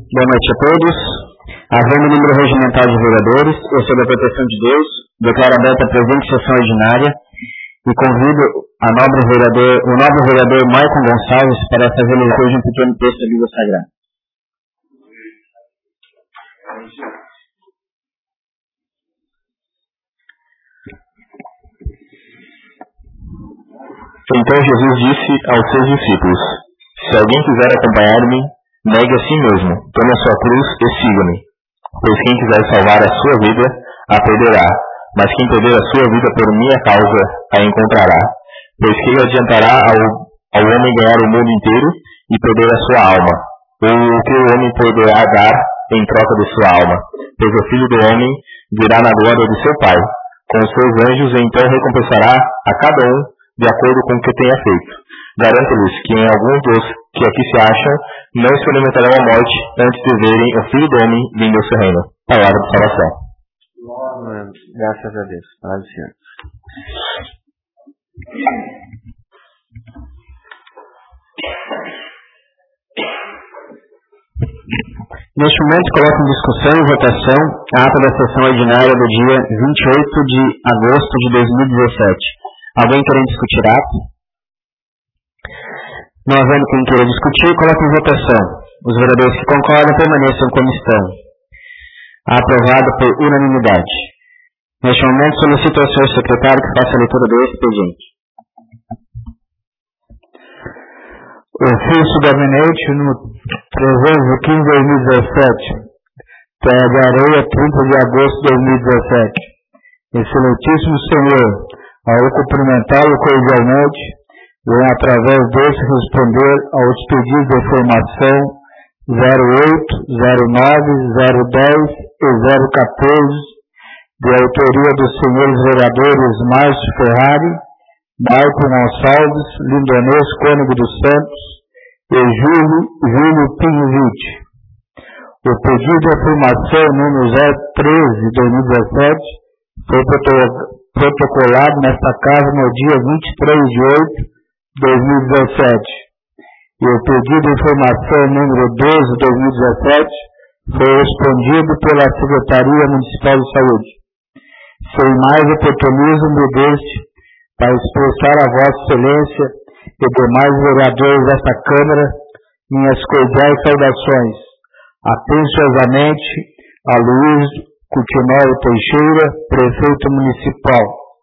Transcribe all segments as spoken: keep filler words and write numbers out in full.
Boa noite a todos. Havendo o número regimental de vereadores, eu sob a proteção de Deus, declaro aberta a presente sessão ordinária e convido a nobre vereador, o nobre vereador Maicon Gonçalves para fazer leitura de um pequeno texto da Bíblia Sagrada. Então Jesus disse aos seus discípulos: se alguém quiser acompanhar-me, negue a si mesmo, tome a sua cruz e siga-me. Pois quem quiser salvar a sua vida, a perderá, mas quem perder a sua vida por minha causa, a encontrará. Pois que adiantará ao, ao homem ganhar o mundo inteiro e perder a sua alma? Ou o que o homem poderá dar em troca de sua alma? Pois o Filho do Homem virá na glória de seu Pai, com os seus anjos, e então recompensará a cada um de acordo com o que tenha feito. Garanto-lhes que em alguns dos que aqui se acham, não experimentarão a morte antes de verem o Filho do Homem vindo ao seu reino. Palavra de salvação. Graças a Deus. Paz do Senhor. Neste momento, coloco em discussão e votação a ata da sessão ordinária do dia vinte e oito de agosto de dois mil e dezessete. Alguém querendo discutir a ata? Não havendo quem queira discutir, coloco em votação. Os vereadores que concordam permaneçam como estão. Aprovado por unanimidade. Neste momento, solicito ao senhor secretário que faça a leitura do expediente. Ofício do gabinete no trezentos e quinze de dois mil e dezessete, Terra de Areia, trinta de agosto de dois mil e dezessete. Excelentíssimo Senhor, ao cumprimentá-lo cordialmente, venho através desse responder aos pedidos de informação zero oito, zero nove, zero dez e zero quatorze, de autoria dos senhores vereadores Márcio Ferrari, Marco Gonçalves, Lindonês Cônego dos Santos e Júlio, Júlio Pinvite. O pedido de informação número zero treze de dois mil e dezessete foi protocolado nesta casa no dia vinte e três de oito de dois mil e dezessete. E o pedido de informação número doze de dois mil e dezessete foi respondido pela Secretaria Municipal de Saúde. Sem mais oportunismo deste, para expressar a Vossa Excelência e demais vereadores desta Câmara minhas cordiais saudações. Atenciosamente, Aloysio Coutinho Teixeira, Prefeito Municipal.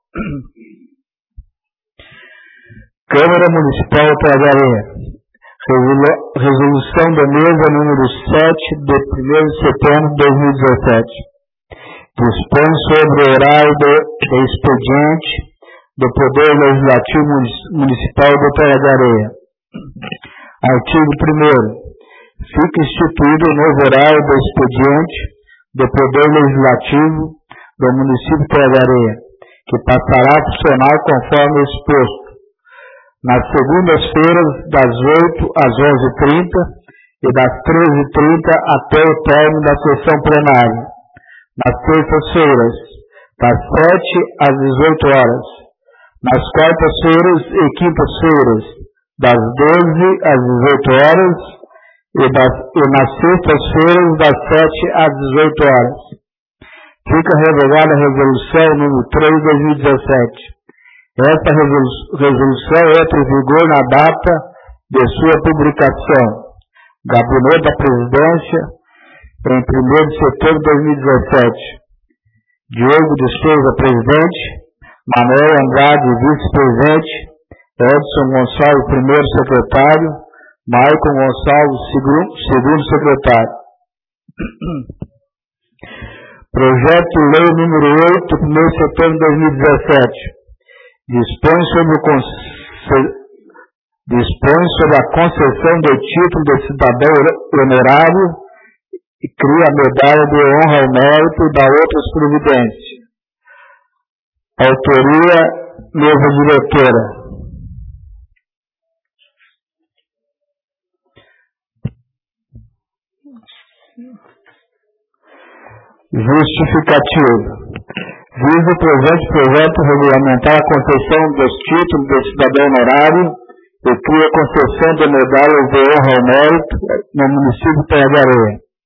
Câmara Municipal de Areia. Resolução da mesa número sete de primeiro de setembro de dois mil e dezessete. Dispõe sobre o horário do, do expediente do Poder Legislativo Municipal de Terra de Areia. Artigo primeiro. Fica instituído o novo horário do expediente do Poder Legislativo do município de Terra de Areia, que passará a funcionar conforme exposto. Nas segundas-feiras, das oito às onze e trinta e das treze e trinta até o término da sessão plenária. Nas terças-feiras, das sete às dezoito horas. Nas quartas-feiras e quintas-feiras, das doze às dezoito horas e, das, e nas sextas-feiras, das sete às dezoito horas. Fica revogada a resolução número três de dois mil e dezessete. Esta resolução entra em vigor na data de sua publicação. Gabinete da Presidência, em primeiro de setembro de dois mil e dezessete. Diogo de Souza, Presidente. Manuel Andrade, Vice-Presidente. Edson Gonçalves, Primeiro Secretário. Maicon Gonçalves, Segundo Secretário. Projeto de Lei número oito, primeiro de setembro de dois mil e dezessete. Dispõe sobre, o dispõe sobre a concessão do título de cidadão honorário e cria a medalha de honra ao mérito e dá outras providências. Autoria, mesa diretora. Justificativo. Visa o presente projeto regulamentar a concessão dos títulos de cidadão honorário e cria a concessão de medalhas de honra ao mérito no município de Terra de Areia.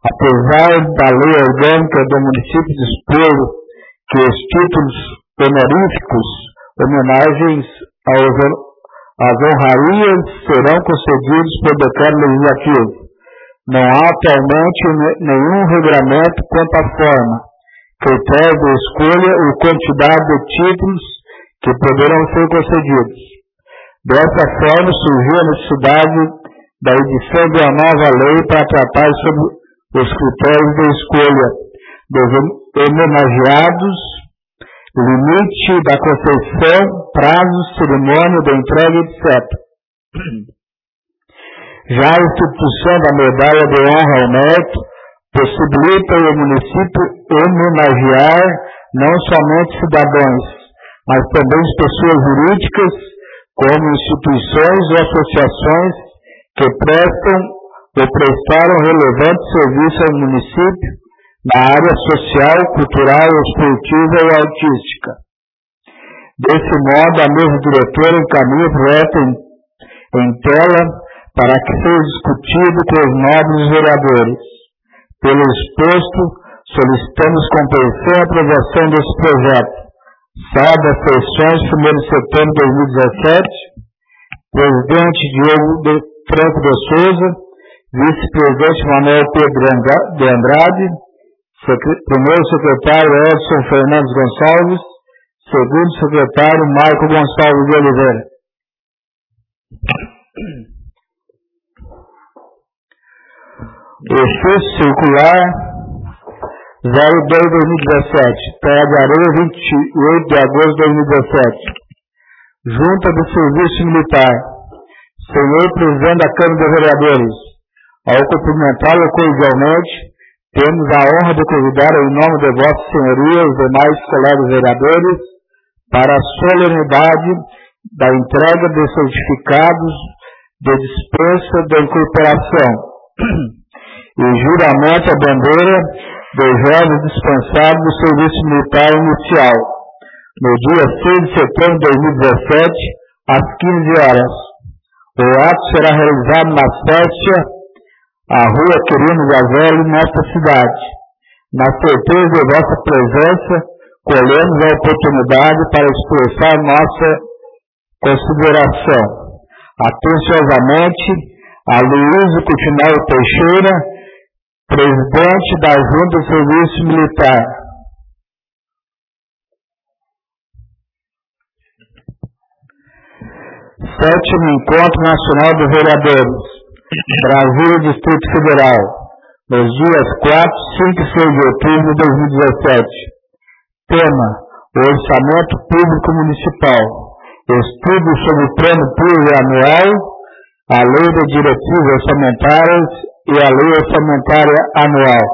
Apesar da lei orgânica do município dispor que os títulos honoríficos, homenagens aos, às honrarias, serão concedidos por decreto legislativo, não há atualmente nenhum regulamento quanto à forma, critério de escolha ou quantidade de títulos que poderão ser concedidos. Dessa forma, surgiu a necessidade da edição de uma nova lei para tratar sobre os critérios de escolha dos homenageados, limite da concessão, prazo, cerimônia da entrega, etcétera. Já a instituição da medalha de honra ao mérito possibilita o município homenagear não somente cidadãos, mas também pessoas jurídicas, como instituições ou associações que prestam ou prestaram relevante serviço ao município na área social, cultural, esportiva e artística. Desse modo, a mesa diretora encaminha o projeto em, em tela para que seja discutido com os nobres vereadores. Pelo exposto, solicitamos compreensão e aprovação desse projeto. Sala das sessões, primeiro de setembro de dois mil e dezessete, presidente Diogo de Franco de Souza, vice-presidente Manuel Pedro de Andrade, primeiro secretário Edson Fernandes Gonçalves, segundo secretário Marco Gonçalves de Oliveira. Excesso circular zero dois de dois mil e dezessete, Terra de Areia, vinte e oito de agosto de dois mil e dezessete. Junta do Serviço Militar. Senhor Presidente da Câmara de Vereadores, ao cumprimentá-lo cordialmente, temos a honra de convidar em nome de Vossa Senhoria os demais colegas vereadores para a solenidade da entrega de certificados de dispensa da incorporação e juramento à bandeira dos jovens dispensados do Serviço Militar Inicial, no dia seis de setembro de dois mil e dezessete, às quinze horas. O ato será realizado na Séstia, a Rua Quirino Gazelli, nesta cidade. Na certeza de vossa presença, colhemos a oportunidade para expressar nossa consideração. Atenciosamente, a Luísa Coutinho Teixeira, presidente da Junta do Serviço Militar. Sétimo Encontro Nacional de Vereadores, Brasília, Distrito Federal, nos dias quatro, cinco e seis de outubro de dois mil e dezessete. Tema: o Orçamento Público Municipal. Estudo sobre o Plano Plurianual, a Lei de Diretivas Orçamentárias e a Lei Orçamentária Anual.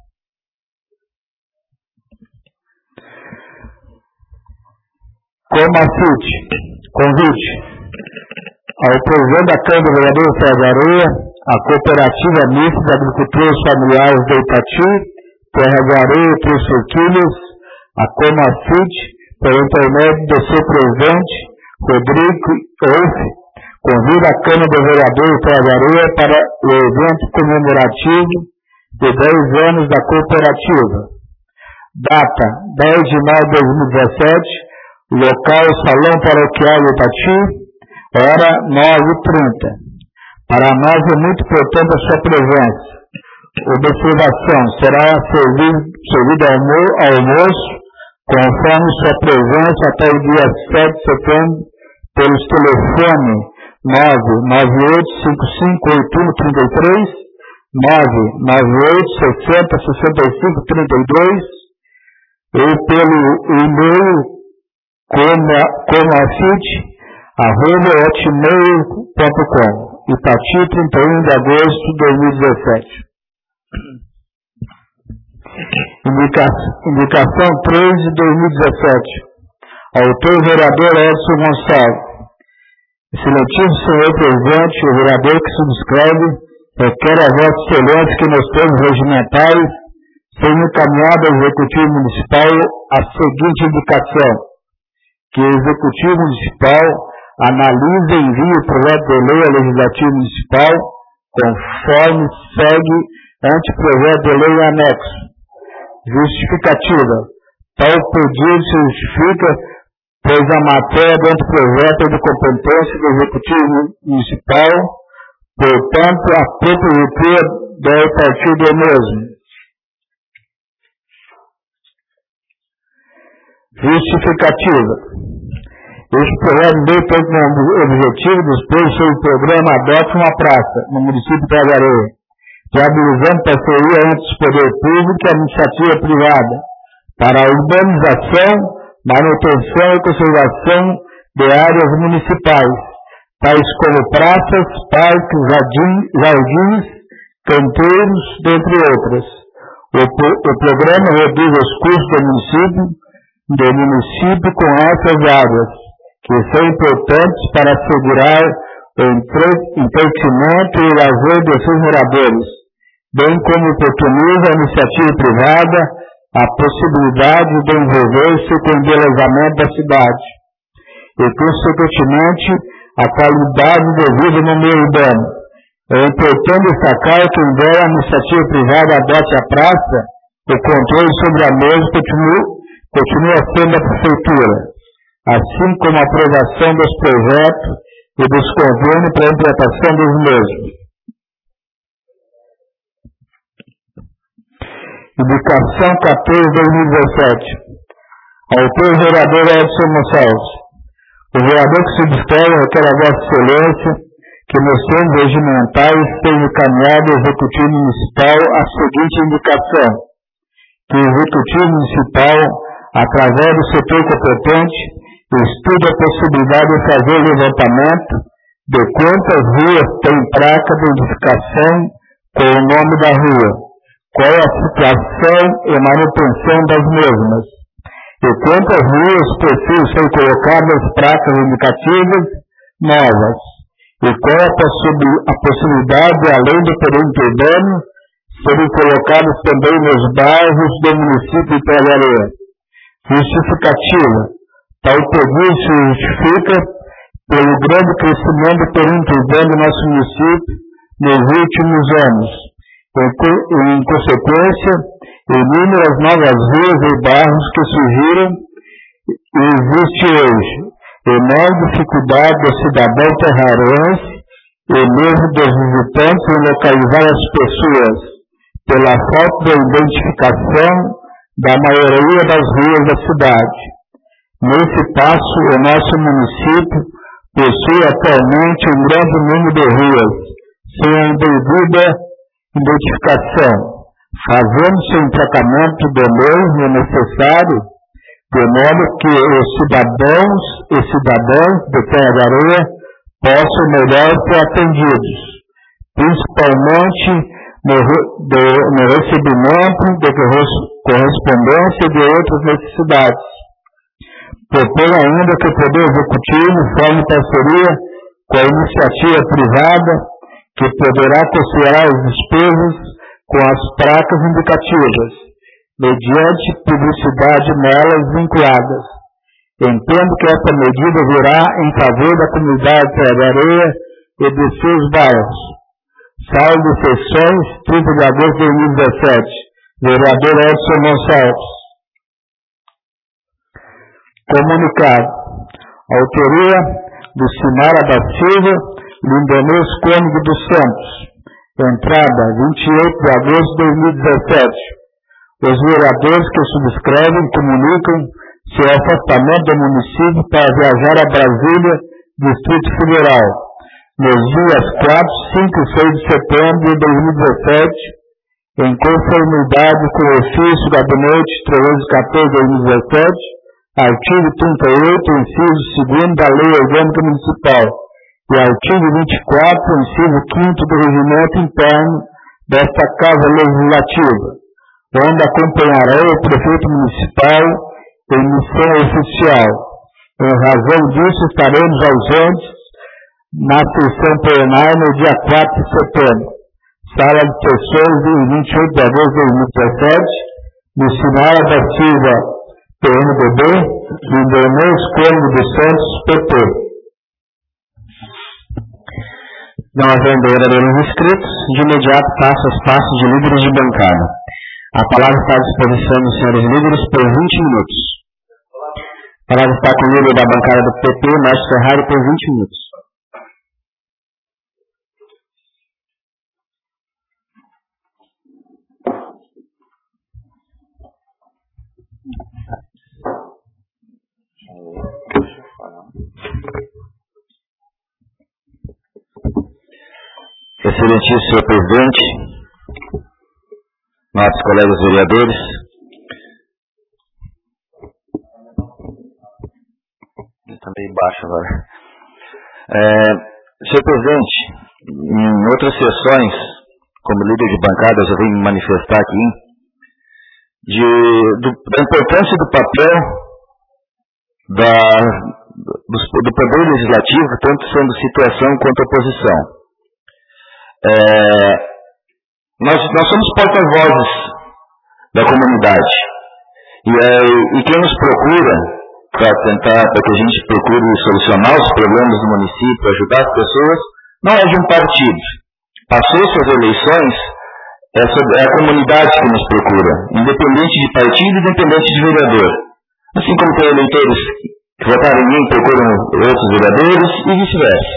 Comacite. Convite ao presidente da Câmara de Vereadores Terra de Areia, a Cooperativa Mista de Agricultores Familiares de Itati, Terra de Areia e Três Forquilhas, a Comacite, pelo intermédio do seu presidente, Rodrigo Wolff, convida a Câmara de Vereadores Terra de Areia para o evento comemorativo de dez anos da cooperativa. Data: dez de maio de dois mil e dezessete, local Salão Paroquial de Itati, hora nove e trinta. Para nós é muito importante a sua presença. Observação: será servido, servido almoço, conforme sua presença, até o dia sete de setembro, pelos telefones nove nove oito cinco cinco oito um três três, nove nove oito sessenta sessenta e cinco trinta e dois, ou pelo e-mail comacite arroba hotmail ponto com, Itati, trinta e um de agosto de dois mil e dezessete. Indicação, indicação três de dois mil e dezessete. Autor vereador Edson Gonçalves. Excelentíssimo senhor presidente, o vereador que subscreve requer a vossa excelência que nos termos regimentais seja encaminhado ao Executivo Municipal a seguinte indicação: que o Executivo Municipal analise e envie o projeto de lei ao Legislativo Municipal conforme segue Anteprojeto de lei anexo. Justificativa. Tal pedido se justifica, pois a matéria do anteprojeto é de competência do Executivo Municipal, portanto, a proprietária deve partir do mesmo. Justificativa. Este projeto de lei tem como objetivo dispor sobre o programa Adote uma Praça, no município de Tagareia, viabilizando parceria entre o poder público e a iniciativa privada, para a urbanização, manutenção e conservação de áreas municipais, tais como praças, parques, jardins, jardins canteiros, dentre outras. O, o programa reduz os custos do município, do município com essas áreas, que são importantes para assegurar o entretenimento e o lazer de seus moradores, bem como oportuniza a iniciativa privada a possibilidade de envolver-se com o embelezamento da cidade e, consequentemente, a qualidade de vida no meio urbano. É importante destacar que, embora a iniciativa privada adote a praça, o controle sobre a mesma continua, continua sendo a prefeitura, assim como a aprovação dos projetos e dos convênios para a implantação dos mesmos. Indicação quatorze de dois mil e dezessete. Autor o vereador Edson Gonçalves. O vereador que se descreve requer a Vossa Excelência que nos termos regimentais seja encaminhado ao Executivo Municipal a seguinte indicação: que o Executivo Municipal, através do setor competente, estude a possibilidade de fazer o levantamento de quantas ruas têm placa de identificação com o nome da rua, qual é a situação e manutenção das mesmas, e quantas ruas precisam ser colocadas placas indicativas novas, e qual é a, possi a possibilidade, além do perímetro urbano, serem colocadas também nos bairros do município de Tagareia. Justificativa. Tal pedido se justifica pelo grande crescimento do perímetro urbano do nosso município nos últimos anos. Em consequência, inúmeras novas ruas e bairros que surgiram e existem hoje, enorme dificuldade do cidadão terrarense e mesmo dos visitantes em localizar as pessoas, pela falta de identificação da maioria das ruas da cidade. Nesse passo, o nosso município possui atualmente um grande número de ruas, sem a devida identificação, fazendo-se um tratamento do mesmo necessário, de modo que os cidadãos e cidadãs de Tagareia possam melhor ser atendidos, principalmente no, do, no recebimento de correspondência de outras necessidades. Propõe ainda que o Poder Executivo forme parceria com a iniciativa privada, que poderá considerar as despesas com as placas indicativas, mediante publicidade nelas vinculadas. Entendo que essa medida virá em favor da comunidade de Tagareia e de seus bairros. Sala de sessões, trinta de agosto de dois mil e dezessete. Vereador Edson Gonçalves. Comunicado. Autoria do Sinara da Silva, Lindenês Cônigo dos Santos. Entrada, vinte e oito de agosto de dois mil e dezessete. Os vereadores que subscrevem comunicam seu afastamento do município para viajar a Brasília, Distrito Federal, nos dias quatro, cinco e seis de setembro de dois mil e dezessete, em conformidade com o ofício Gabinete trezentos e quatorze de dois mil e dezessete, artigo trinta e oito, inciso segundo da Lei Orgânica Municipal, e artigo vinte e quatro, inciso quinto do Regimento Interno desta Casa Legislativa, onde acompanharei o prefeito municipal em missão oficial. Em razão disso, estaremos ausentes na sessão plenária no dia quatro de setembro. Sala de sessões de vinte e oito de agosto de dois mil e dezessete, do Sinara da Silva, P M D B, e do Inês Cônigo dos Santos, P T. Não havendo oradores inscritos, de imediato passo aos passos de líderes de bancada. A palavra está à disposição dos senhores líderes por vinte minutos. A palavra está com o líder da bancada do P P, Márcio Ferrari, por vinte minutos. Excelentíssimo senhor presidente, nossos colegas vereadores, também baixo agora. É, senhor presidente, em outras sessões, como líder de bancada, eu já vim me manifestar aqui de, do, da importância do papel da, do, do poder legislativo, tanto sendo situação quanto oposição. É, nós, nós somos porta-vozes da comunidade e, é, e quem nos procura para tentar, para que a gente procure solucionar os problemas do município, ajudar as pessoas, não é de um partido. Passou-se as eleições, essa é a comunidade que nos procura, independente de partido, independente de vereador. Assim como tem eleitores que votaram em mim, procuram outros vereadores e vice-versa.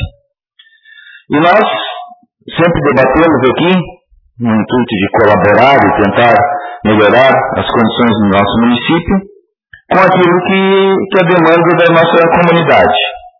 E nós sempre debatemos aqui, no intuito de colaborar e tentar melhorar as condições do nosso município, com aquilo que, que é a demanda da nossa comunidade.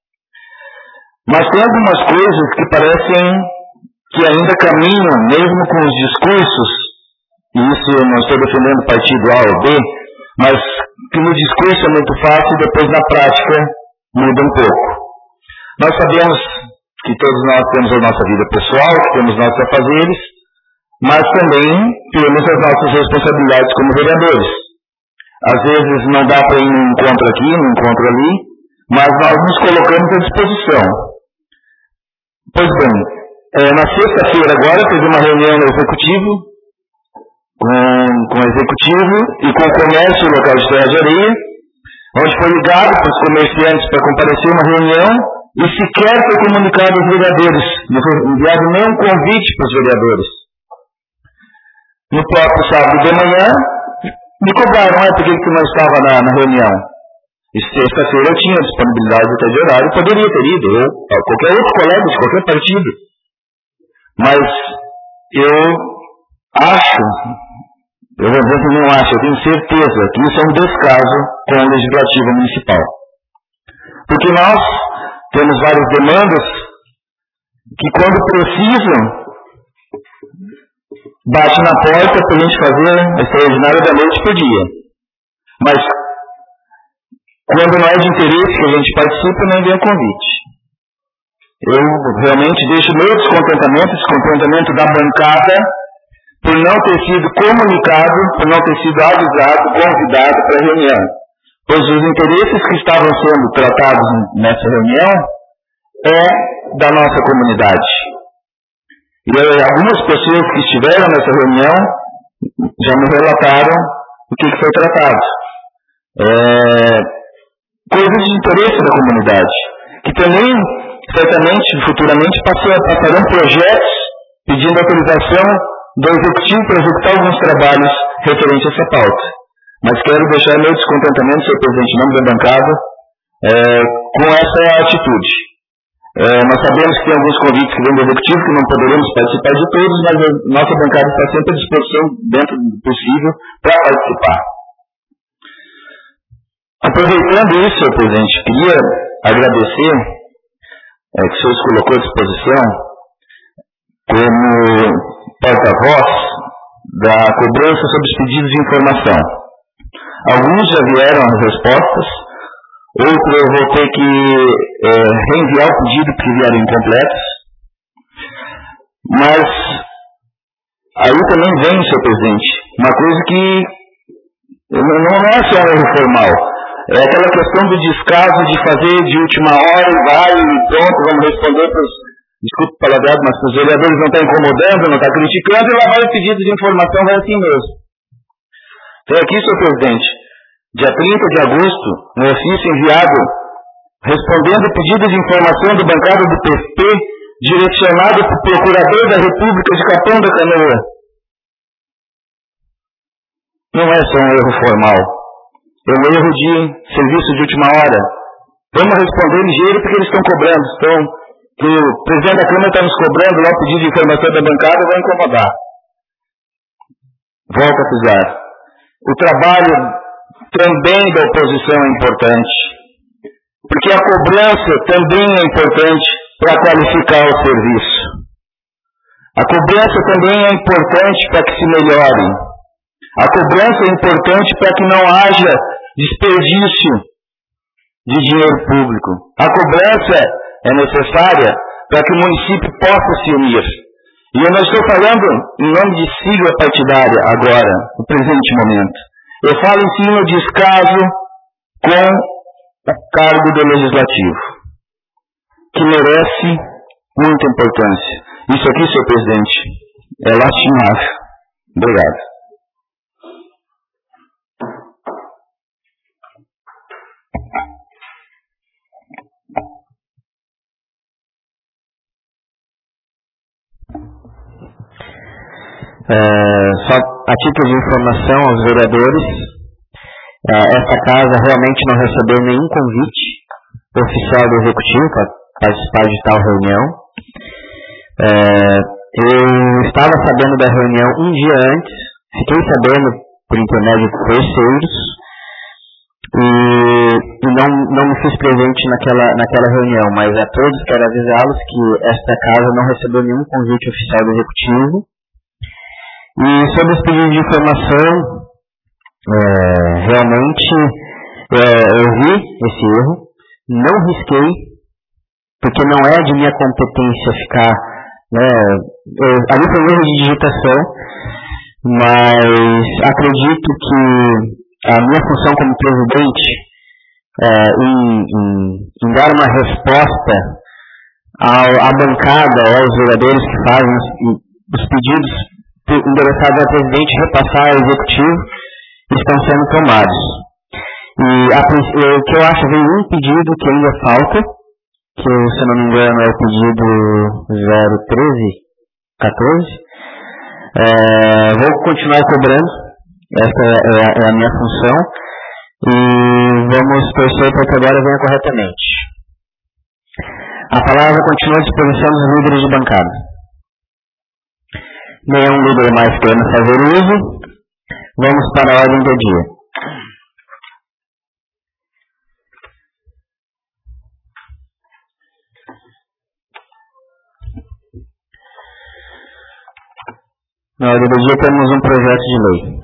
Mas tem algumas coisas que parecem que ainda caminham, mesmo com os discursos, e isso eu não estou defendendo o partido A ou B, mas que no discurso é muito fácil e depois na prática muda um pouco. Nós sabemos que todos nós temos a nossa vida pessoal, que temos nossos afazeres, mas também temos as nossas responsabilidades como vereadores. Às vezes não dá para ir num encontro aqui, num encontro ali, mas nós nos colocamos à disposição. Pois bem, é, na sexta-feira agora teve uma reunião no executivo, com, com o executivo e com o comércio local de Serra de Areia, onde foi ligado para os comerciantes para comparecer uma reunião e sequer foi comunicado aos vereadores, não foi enviado nenhum convite para os vereadores. No próprio sábado de manhã, me cobraram, é, por que você não estava na, na reunião? E sexta-feira eu tinha disponibilidade até de horário, poderia ter ido, eu, qualquer outro colega de qualquer partido. Mas eu acho, eu vou dizer que não acho, eu tenho certeza que isso é um descaso com o Legislativo Municipal. Porque nós temos várias demandas que quando precisam, bate na porta para a gente fazer a extraordinária da noite por dia. Mas, quando não é de interesse que a gente participa, nem vem o convite. Eu realmente deixo meu descontentamento, descontentamento da bancada, por não ter sido comunicado, por não ter sido avisado, convidado para a reunião. Pois os interesses que estavam sendo tratados nessa reunião é da nossa comunidade. E algumas pessoas que estiveram nessa reunião já me relataram o que foi tratado. É, coisas de interesse da comunidade, que também, certamente, futuramente, passarão projetos pedindo autorização do Executivo para executar alguns trabalhos referentes a essa pauta. Mas quero deixar meu descontentamento, senhor presidente, em nome da bancada, é, com essa atitude. É, nós sabemos que tem alguns convites que vêm do Executivo, que não poderemos participar de todos, mas a nossa bancada está sempre à disposição, dentro do possível, para participar. Aproveitando isso, senhor presidente, queria agradecer é, que o senhor se colocou à disposição como porta-voz da cobrança sobre os pedidos de informação. Alguns já vieram as respostas, outros eu vou ter que é, reenviar o pedido porque vieram incompletos. Mas aí também vem, senhor presidente, uma coisa que não, não é só um erro formal. É aquela questão do descaso de fazer de última hora e vai e pronto, vamos responder para os, desculpe o palavrado, mas os vereadores não estão incomodando, não estão criticando, e lá vai o pedido de informação, vai assim mesmo. Então aqui, senhor presidente, dia trinta de agosto, um ofício enviado respondendo o pedido de informação do bancada do P P direcionado para o Procurador da República de Capão da Canoa. Não é só um erro formal, é um erro de serviço de última hora. Vamos responder ligeiro porque eles estão cobrando. Então, que o presidente da Câmara está nos cobrando lá o pedido de informação da bancada, vai incomodar. Volto a pisar. O trabalho também da oposição é importante, porque a cobrança também é importante para qualificar o serviço. A cobrança também é importante para que se melhore. A cobrança é importante para que não haja desperdício de dinheiro público. A cobrança é necessária para que o município possa se unir. E eu não estou falando em nome de sigla partidária agora, no presente momento. Eu falo em cima de descaso com o cargo do Legislativo, que merece muita importância. Isso aqui, senhor presidente, é lastimável. Obrigado. É, só a título de informação aos vereadores, é, esta casa realmente não recebeu nenhum convite oficial do Executivo para participar de tal reunião. É, eu estava sabendo da reunião um dia antes, fiquei sabendo por intermédio de terceiros e, e não, não me fiz presente naquela, naquela reunião, mas a todos quero avisá-los que esta casa não recebeu nenhum convite oficial do Executivo. E sobre os pedidos de informação, é, realmente é, eu vi esse erro, não risquei, porque não é de minha competência ficar, né, eu, ali foi um erro de digitação, mas acredito que a minha função como presidente é, em, em, em dar uma resposta ao, à bancada, aos vereadores que fazem os, os pedidos endereçados ao presidente, repassar ao executivo, estão sendo tomados. E a, o que eu acho, vem um pedido que ainda falta, que se eu não me engano é o pedido zero treze quatorze. É, vou continuar cobrando, essa é a, é a minha função, e vamos torcer para que agora venha corretamente. A palavra continua à disposição dos líderes de bancada. Nenhum líder mais querendo fazer uso. Vamos para a ordem do dia. Na ordem do dia temos um projeto de lei.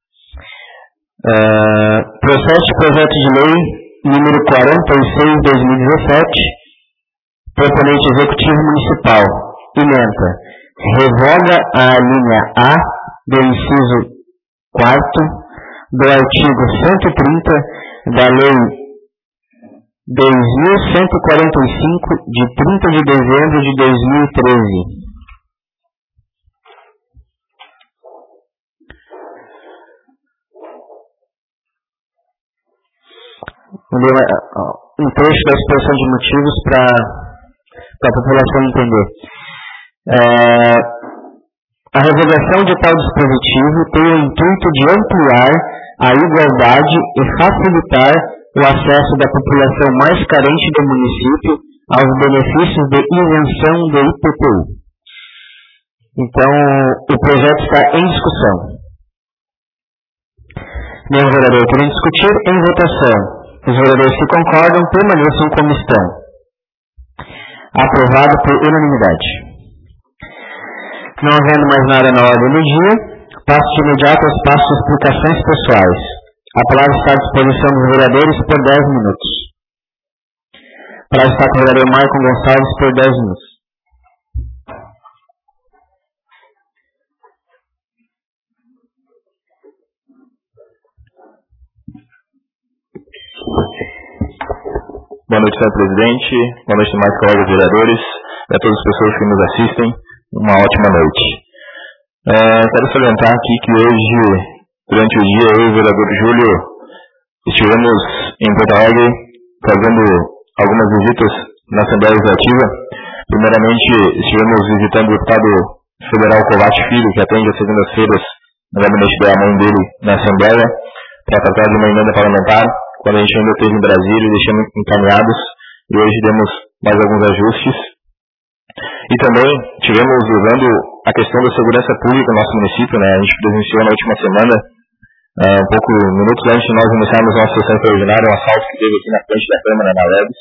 Uh, processo de projeto de lei número quarenta e seis de dois mil e dezessete, proponente executivo municipal, ementa. Revoga a linha A do inciso quarto do artigo cento e trinta da Lei dois mil cento e quarenta e cinco, de trinta de dezembro de dois mil e treze. Um trecho da exposição de motivos para a população entender. É, a revogação de tal dispositivo tem o intuito de ampliar a igualdade e facilitar o acesso da população mais carente do município aos benefícios de isenção do I P T U. Então, o projeto está em discussão. Meus vereadores querem discutir em votação. Os vereadores que concordam permaneçam como estão. Aprovado por unanimidade. Não havendo mais nada na ordem do dia, passo de imediato aos passos de explicações pessoais. A palavra está à disposição dos vereadores por dez minutos. A palavra está com o vereador Maicon Gonçalves por dez minutos. Boa noite, senhor presidente. Boa noite, demais colegas vereadores e a todas as pessoas que nos assistem. Uma ótima noite. É, quero salientar aqui que hoje, durante o dia, eu e o vereador Júlio estivemos em Porto Alegre fazendo algumas visitas na Assembleia Legislativa, Primeiramente, estivemos visitando o deputado federal Kovács Filho, que atende às segundas-feiras no gabinete da mãe dele na Assembleia, para tratar de uma emenda parlamentar, quando a gente ainda esteve em Brasília, deixamos encaminhados, e hoje demos mais alguns ajustes. E também tivemos usando a questão da segurança pública no nosso município, né? A gente presenciou na última semana, uh, um pouco minutos antes de nós iniciarmos a nossa sessão extraordinária, um assalto que teve aqui na frente da Câmara, na Leves,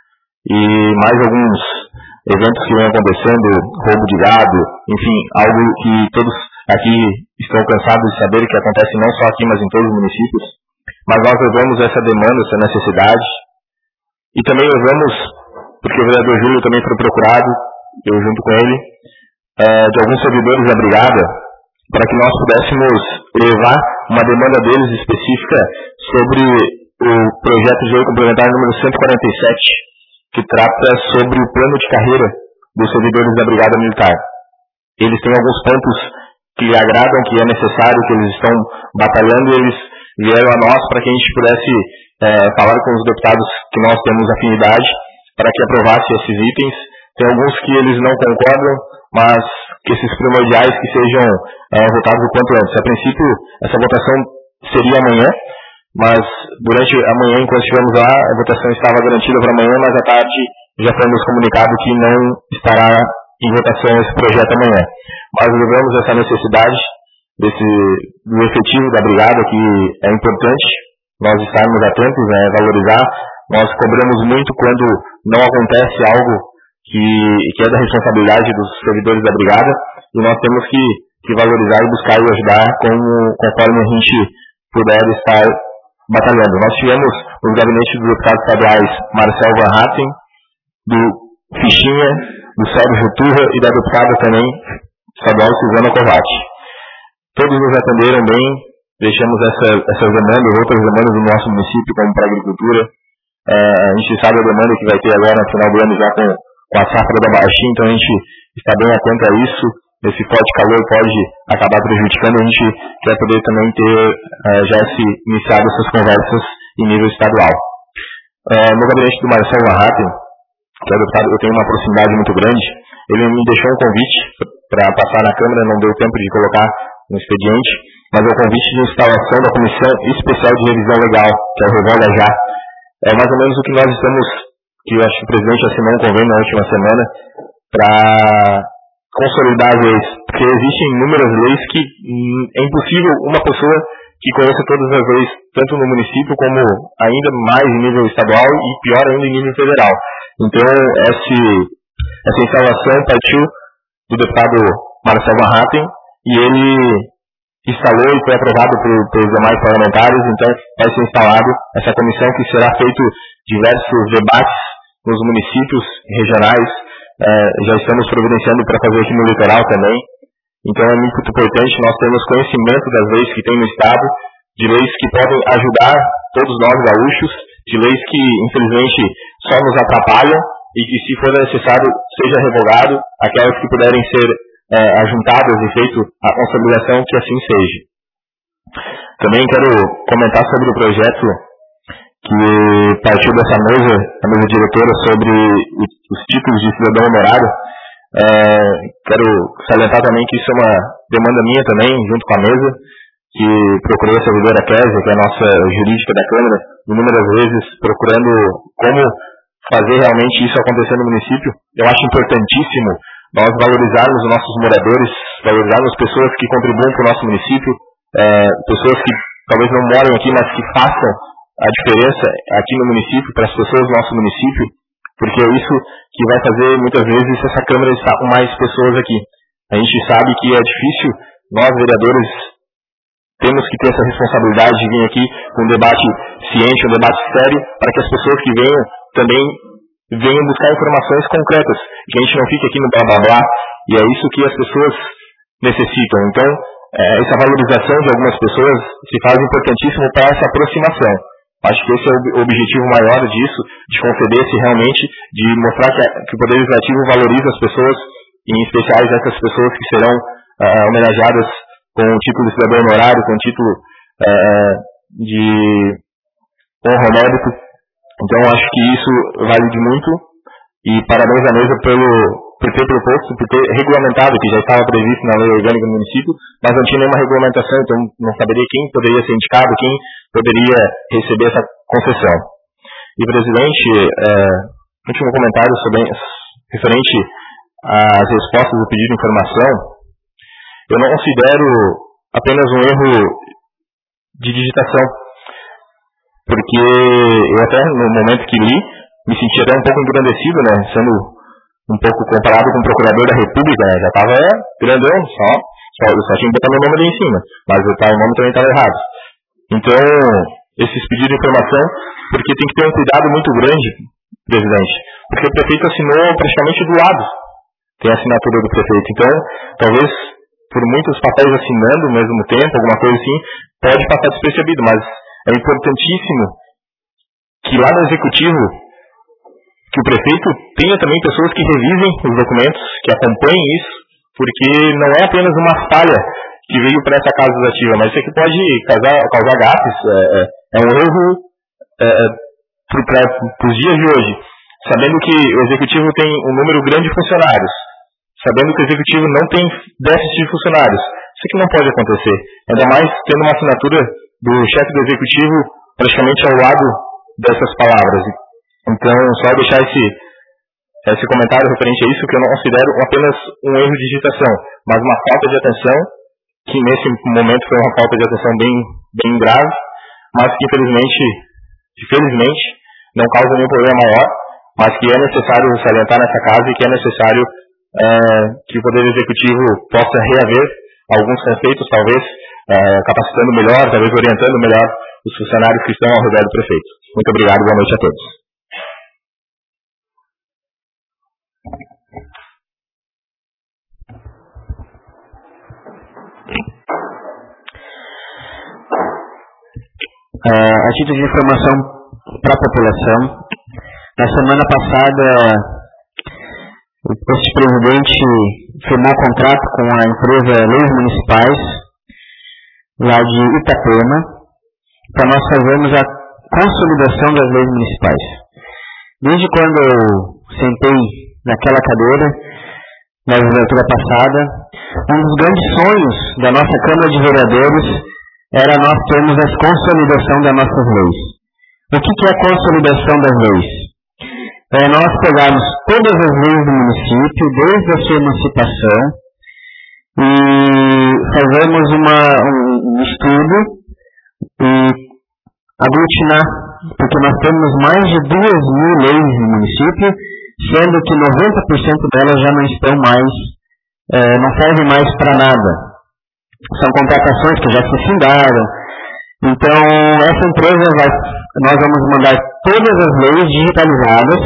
e mais alguns eventos que vêm acontecendo, roubo de gado, enfim, algo que todos aqui estão cansados de saber que acontece não só aqui, mas em todos os municípios. Mas nós levamos essa demanda, essa necessidade, e também levamos, porque o vereador Júlio também foi procurado, eu junto com ele, uh, de alguns servidores da Brigada, para que nós pudéssemos levar uma demanda deles específica sobre o projeto de lei complementar número cento e quarenta e sete, que trata sobre o plano de carreira dos servidores da Brigada Militar. Eles têm alguns pontos que lhe agradam, que é necessário, que eles estão batalhando, e eles vieram a nós para que a gente pudesse uh, falar com os deputados que nós temos afinidade, para que aprovasse esses itens. Tem alguns que eles não concordam, mas que esses primordiais que sejam é, votados o quanto antes. A princípio, essa votação seria amanhã, mas durante a manhã, enquanto estivemos lá, a votação estava garantida para amanhã, mas à tarde já foi nos comunicado que não estará em votação esse projeto amanhã. Mas levamos essa necessidade desse, do efetivo da Brigada, que é importante nós estarmos atentos, né, valorizar. Nós cobramos muito quando não acontece algo Que, que é da responsabilidade dos servidores da Brigada, e nós temos que, que valorizar e buscar e ajudar como, conforme a gente puder estar batalhando. Nós tivemos os gabinetes dos deputados estaduais Marcel Van Hatten, do Fichinha, do Sérgio Turra e da deputada também estadual Suzana Kovács. Todos nos atenderam bem, deixamos essa, essas demandas, outras demandas do nosso município, como para a agricultura. É, a gente sabe a demanda que vai ter agora no final do ano já com com a safra da baixinha, então a gente está bem atento a isso. Esse forte calor pode acabar prejudicando, a gente quer poder também ter uh, já se iniciado essas conversas em nível estadual. Uh, no gabinete do Marcel Van Hatten, que é deputado, eu tenho uma proximidade muito grande, ele me deixou um convite para passar na Câmara, não deu tempo de colocar no expediente, mas é o convite de instalação da Comissão Especial de Revisão Legal, que é o Revoga Já. É mais ou menos o que nós estamos, que eu acho que o presidente assinou um convênio na última semana, para consolidar as leis, porque existem inúmeras leis que hum, é impossível uma pessoa que conheça todas as leis, tanto no município como ainda mais em nível estadual e pior ainda em nível federal. Então, esse, essa instalação partiu do deputado Marcel Van Hatten, e ele instalou e foi aprovado por, pelos demais parlamentares. Então vai ser instalado essa comissão, que será feito diversos debates nos municípios regionais. É, já estamos providenciando para fazer aqui no litoral também. Então é muito importante nós termos conhecimento das leis que tem no Estado, de leis que podem ajudar todos nós gaúchos, de leis que infelizmente só nos atrapalham, e que, se for necessário, seja revogado, aquelas que puderem ser é, ajuntadas e feito a consolidação, que assim seja. Também quero comentar sobre o projeto que partiu dessa mesa, a mesa diretora, sobre os títulos de cidadão honorário. É, quero salientar também que isso é uma demanda minha também, junto com a mesa, que procurei a servidora Kézia, que é a nossa jurídica da Câmara, inúmeras vezes procurando como fazer realmente isso acontecer no município. Eu acho importantíssimo nós valorizarmos os nossos moradores, valorizarmos pessoas que contribuem para o nosso município, é, pessoas que talvez não moram aqui, mas que façam a diferença aqui no município, para as pessoas do nosso município, porque é isso que vai fazer muitas vezes essa Câmara estar com mais pessoas aqui. A gente sabe que é difícil, nós vereadores temos que ter essa responsabilidade de vir aqui com um debate ciente, um debate sério, para que as pessoas que venham também venham buscar informações concretas, que a gente não fique aqui no blá blá blá, e é isso que as pessoas necessitam. Então, é, essa valorização de algumas pessoas se faz importantíssimo para essa aproximação. Acho que esse é o objetivo maior disso, de conceder-se realmente, de mostrar que, que o Poder Legislativo valoriza as pessoas, e em especial essas pessoas que serão uh, homenageadas com o título de cidadão honorário, com o título uh, de honra ao mérito. Então acho que isso vale de muito. E parabéns à mesa pelo, por ter proposto, por ter regulamentado, que já estava previsto na lei orgânica do município, mas não tinha nenhuma regulamentação, então não saberia quem poderia ser indicado, quem poderia receber essa concessão. E, presidente, é, último comentário sobre, referente às respostas do pedido de informação, eu não considero apenas um erro de digitação, porque eu até, no momento que li, me senti até um pouco engrandecido, né, sendo um pouco comparado com o procurador da República, né, já estava grandão, só, só, eu só tinha que botar meu nome ali em cima, mas o nome também estava errado. Então, esses pedidos de informação, porque tem que ter um cuidado muito grande, presidente, porque o prefeito assinou praticamente do lado, tem a assinatura do prefeito, então, talvez, por muitos papéis assinando ao mesmo tempo, alguma coisa assim, pode passar despercebido, mas é importantíssimo que lá no executivo, que o prefeito tenha também pessoas que revisem os documentos, que acompanhem isso, porque não é apenas uma falha que veio para essa casa legislativa, mas isso aqui pode causar, causar gafes, é, é, é um erro é, para os dias de hoje, sabendo que o executivo tem um número grande de funcionários, sabendo que o executivo não tem déficit de funcionários. Isso aqui não pode acontecer, ainda mais tendo uma assinatura do chefe do executivo praticamente ao lado dessas palavras. Então, só deixar esse, esse comentário referente a isso, que eu não considero apenas um erro de digitação, mas uma falta de atenção, que nesse momento foi uma falta de atenção bem, bem grave, mas que infelizmente, infelizmente não causa nenhum problema maior, mas que é necessário salientar nessa casa e que é necessário é, que o Poder Executivo possa reaver alguns conceitos, talvez é, capacitando melhor, talvez orientando melhor os funcionários que estão ao redor do prefeito. Muito obrigado, boa noite a todos. Uh, a título de informação para a população, na semana passada, o posto presidente firmou um contrato com a empresa Leis Municipais, lá de Itapema, para nós fazermos a consolidação das leis municipais. Desde quando eu sentei naquela cadeira, na legislatura passada, um dos grandes sonhos da nossa Câmara de Vereadores era nós termos a consolidação das nossas leis. O que é a consolidação das leis? É nós pegarmos todas as leis do município, desde a sua emancipação, e fazermos uma, um, um estudo e aglutinar, porque nós temos mais de duas mil leis no município, sendo que noventa por cento delas já não estão mais, é, não servem mais para nada. São contratações que já se findaram. Então, essa empresa vai, nós vamos mandar todas as leis digitalizadas,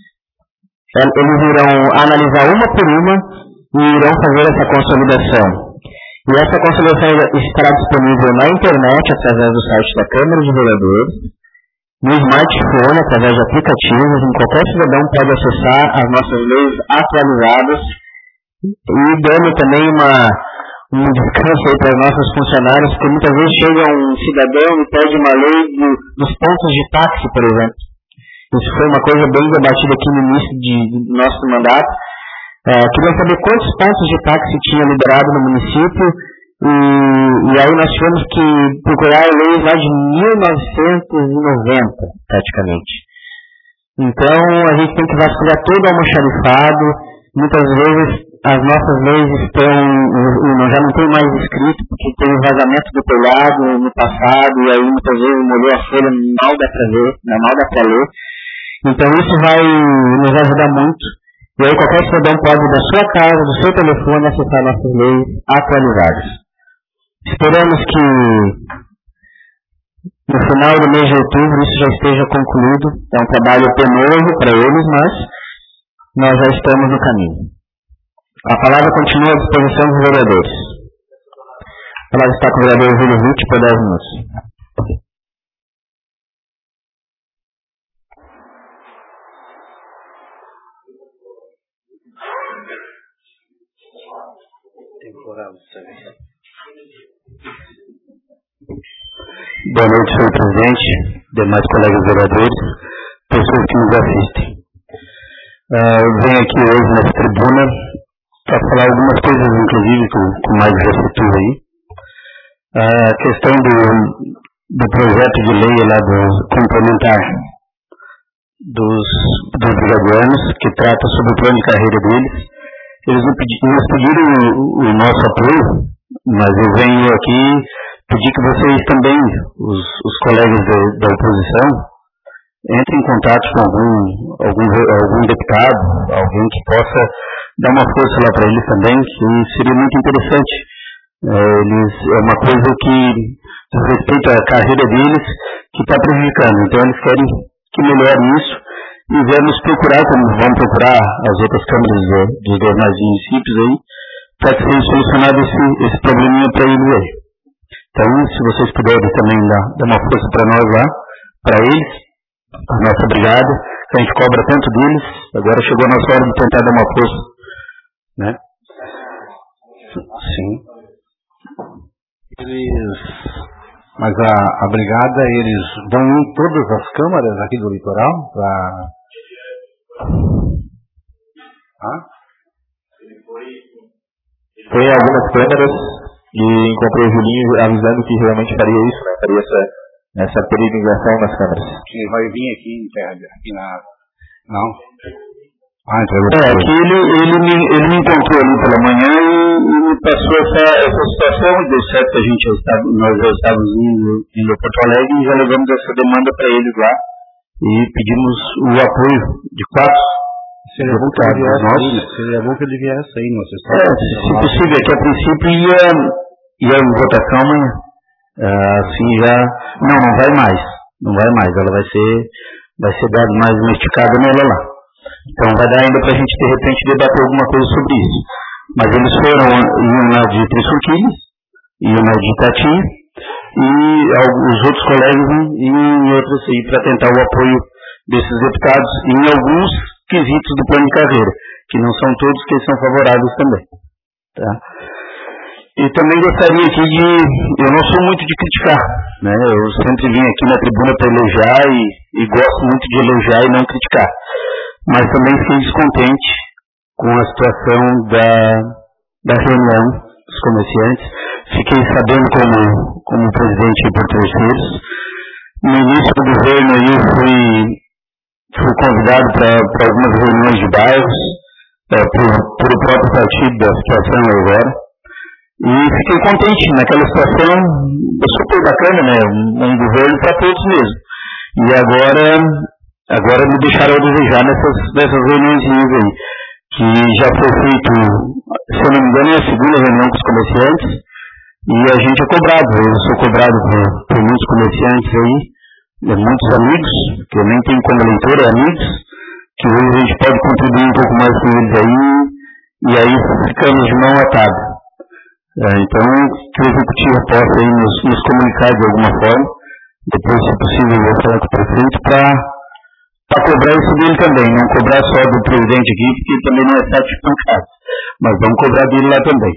eles irão analisar uma por uma e irão fazer essa consolidação. E essa consolidação estará disponível na internet, através do site da Câmara de Vereadores, no smartphone, através de aplicativos, em qualquer cidadão pode acessar as nossas leis atualizadas e dando também uma, um descanso aí para os nossos funcionários, porque muitas vezes chega um cidadão e pede uma lei do, dos pontos de táxi, por exemplo. Isso foi uma coisa bem debatida aqui no início de, do nosso mandato. É, queria saber quantos pontos de táxi tinha liberado no município, e, e aí nós tivemos que procurar leis lá de mil novecentos e noventa, praticamente. Então, a gente tem que vasculhar todo o almoxarifado. Muitas vezes as nossas leis estão, já não tem mais escrito, porque teve vazamento do telhado no passado, e aí muitas vezes molhou a folha, mal dá para ver, mal dá para ler. Então isso vai nos ajudar muito. E aí qualquer cidadão pode, da sua casa, do seu telefone, acessar nossas leis atualizadas. Esperamos que no final do mês de outubro isso já esteja concluído. É um trabalho penoso para eles, mas nós já estamos no caminho. A palavra continua à disposição dos vereadores. A palavra está com o vereador Júlio Witt por dez minutos. Temporal, sabe? Boa noite, senhor presidente, demais colegas vereadores, pessoas que nos assistem. Uh, eu venho aqui hoje nessa tribuna para falar algumas coisas, inclusive, que o Mário já citou aí. Uh, a questão do, do projeto de lei lá do complementar dos, dos brigadianos, que trata sobre o plano de carreira deles. Eles nos pediram o, o nosso apoio, mas eu venho aqui pedir que vocês também, os, os colegas da, da oposição, entrem em contato com algum, algum, algum deputado, alguém que possa dar uma força lá para eles também, que seria muito interessante. É, eles, é uma coisa que, diz respeito à carreira deles, que está prejudicando. Então eles querem que melhore isso e vamos procurar, como vamos procurar as outras câmaras dos demais municípios aí, para que seja solucionado esse, esse probleminha para eles aí. Então, se vocês puderem também dar, dar uma força para nós lá, para eles, a nossa brigada, que a gente cobra tanto deles, agora chegou a nossa hora de tentar dar uma força, né? Sim. Eles, mas a, a brigada, eles vão em todas as câmaras aqui do litoral para... Ah? Foi em algumas câmaras e encontrei o Julinho avisando que realmente faria isso, né? Faria essa, essa peregrinação nas câmaras. Que vai vir aqui em terra, aqui na... Não? Ah, então é, aqui ele, ele, me, ele me encontrou ali pela manhã e, e me passou essa, essa situação, deu certo que a gente já estava, nós já estávamos indo em Porto Alegre e já levamos essa demanda para eles lá e pedimos o apoio de quatro. Seria bom que ele viesse aí, né? Seria bom que ele viesse aí, não sei se... É, se possível, é que a princípio ia, ia em votação amanhã. Assim já... Não, não vai mais. Não vai mais. Ela vai ser, vai ser dado mais uma esticada nela lá. Então vai dar ainda para a gente, de repente, debater alguma coisa sobre isso. Mas eles foram em uma de Três Forquilhas, e uma de Itati, e os outros colegas em outras aí, para tentar o apoio desses deputados em alguns quesitos do plano de carreira, que não são todos que são favoráveis também. Tá? E também gostaria aqui de... Eu não sou muito de criticar, né? Eu sempre vim aqui na tribuna para elogiar e, e gosto muito de elogiar e não criticar. Mas também fiquei descontente com a situação da, da reunião dos comerciantes. Fiquei sabendo como, como presidente por terceiros. No início do governo aí eu fui... Fui convidado para algumas reuniões de bairros, é, por, por o próprio partido da situação agora. E fiquei contente naquela situação, super bacana, né? Um, um governo para todos mesmo. E agora, agora me deixaram a desejar nessas, nessas reuniões aí, que já foi feito, se eu não me engano, é a segunda reunião com os comerciantes, e a gente é cobrado. Eu sou cobrado por, por muitos comerciantes aí, muitos amigos, que eu nem tenho como leitor, é amigos, que hoje a gente pode contribuir um pouco mais com eles aí, e aí ficamos de mão atada. É, então, que o executivo possa aí nos, nos comunicar de alguma forma, depois, se possível, eu vou falar com o prefeito, para cobrar isso dele também, não cobrar só do presidente aqui, porque também não é sete pancadas, mas vamos cobrar dele lá também.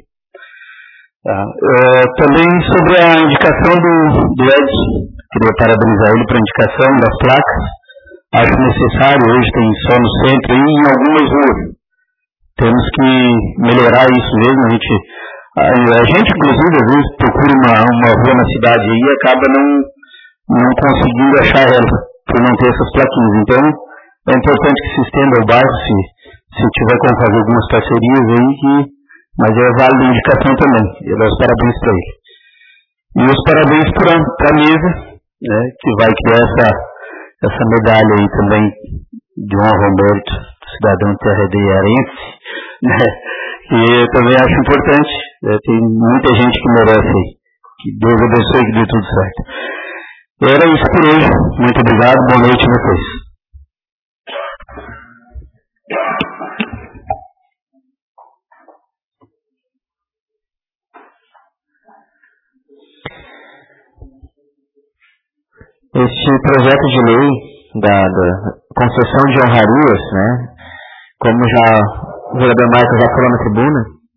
Tá. É, também sobre a indicação do, do Edson, queria parabenizar ele para a indicação das placas. Acho necessário, hoje tem só no centro e em algumas ruas. Temos que melhorar isso mesmo. A gente, a, a gente inclusive, às vezes procura uma, uma rua na cidade e acaba não, não conseguindo achar ela, por não ter essas plaquinhas. Então, é importante que se estenda ao bairro, se, se tiver como fazer algumas parcerias aí, que, mas é válido a indicação também. Eu dou os parabéns para ele. E os parabéns para a mesa, né, que vai criar essa, essa medalha aí também de João Roberto, cidadão terra-de-arense, né, que eu também acho importante, né, tem muita gente que merece aí, que Deus abençoe, que dê tudo certo. Era isso por hoje, muito obrigado, boa noite a vocês. Este projeto de lei da, da concessão de honrarias, né, como já o vereador Michael já falou na tribuna,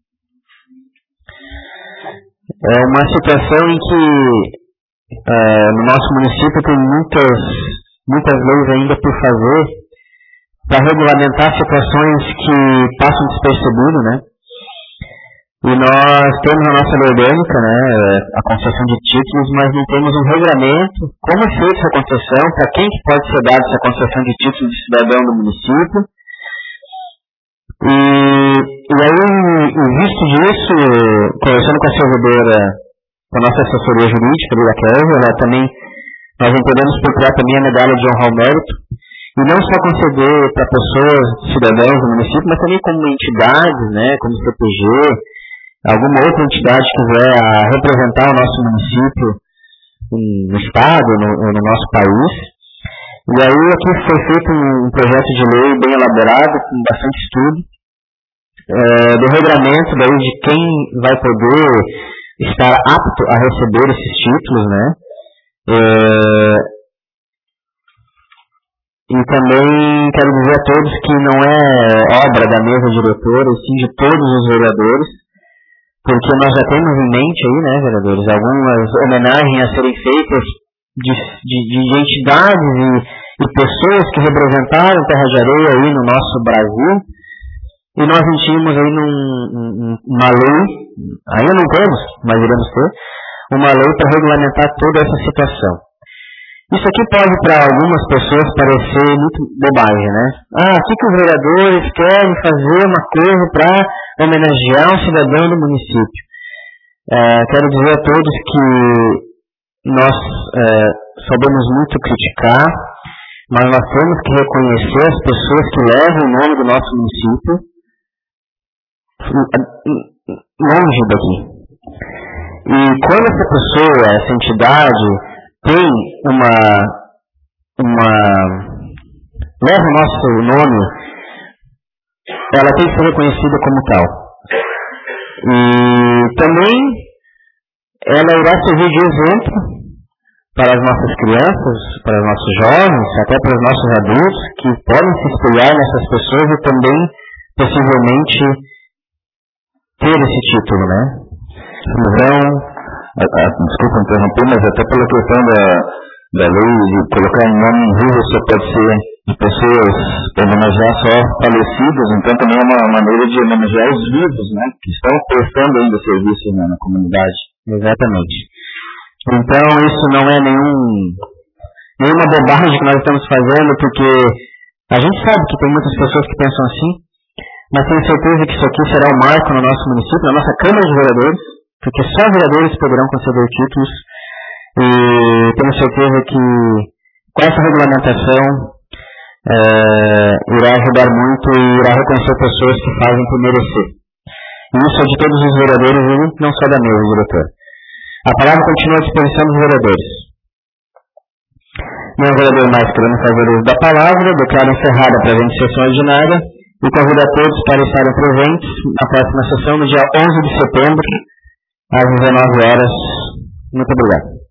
é uma situação em que é, no nosso município tem muitas, muitas leis ainda por fazer para regulamentar situações que passam despercebido, né? E nós temos a nossa lei orgânica, né, a concessão de títulos, mas não temos um regulamento, como é feita essa concessão, para quem que pode ser dada essa concessão de título de cidadão do município. E, e aí, em vista disso, conversando com a servidora, com a nossa assessoria jurídica, a Kézia, ela também, nós entendemos procurar também a medalha de honra ao mérito, e não só conceder para pessoas, cidadãos do município, mas também como entidades, né, como C P G, alguma outra entidade que quiser representar o nosso município no estado, no, no nosso país. E aí aqui foi feito um projeto de lei bem elaborado, com bastante estudo, é, do regulamento daí de quem vai poder estar apto a receber esses títulos, né? É, e também quero dizer a todos que não é obra da mesa diretora, e sim de todos os vereadores, porque nós já temos em mente aí, né, vereadores, algumas homenagens a serem feitas de, de, de entidades e, e pessoas que representaram Terra de Areia aí no nosso Brasil, e nós sentimos aí num, um, uma lei, ainda não temos, mas iremos ter, uma lei para regulamentar toda essa situação. Isso aqui pode para algumas pessoas parecer muito bobagem, né? Ah, o que, que os vereadores querem fazer uma coisa para homenagear um cidadão do município? É, quero dizer a todos que nós é, sabemos muito criticar, mas nós temos que reconhecer as pessoas que levam o nome do nosso município longe daqui. E quando essa pessoa, essa entidade, tem uma, uma, leva o nosso nome, ela tem que ser reconhecida como tal. E também ela irá servir de exemplo para as nossas crianças, para os nossos jovens, até para os nossos adultos, que podem se espelhar nessas pessoas e também, possivelmente, ter esse título, né? Então, a, a, desculpa interromper, mas até pela questão da, da lei de colocar em nome em vivo só pode ser de pessoas homenagear só falecidas, então também é uma maneira de homenagear os vivos, né, que estão prestando ainda serviço, né, na comunidade. Exatamente. Então isso não é nenhum, nenhuma bobagem que nós estamos fazendo, porque a gente sabe que tem muitas pessoas que pensam assim, mas tenho certeza que isso aqui será um marco no nosso município, na nossa Câmara de Vereadores, porque só vereadores poderão conceder títulos, e tenho certeza que com essa regulamentação é, irá ajudar muito e irá reconhecer pessoas que fazem por merecer. E isso é de todos os vereadores e não só da mesa, diretor. A palavra continua à disposição dos vereadores. Não é vereador mais querendo fazer uso da palavra, declaro encerrada a presente sessão ordinária e convido a todos para estarem presentes na próxima sessão, no dia onze de setembro, às dezenove horas. Muito obrigado.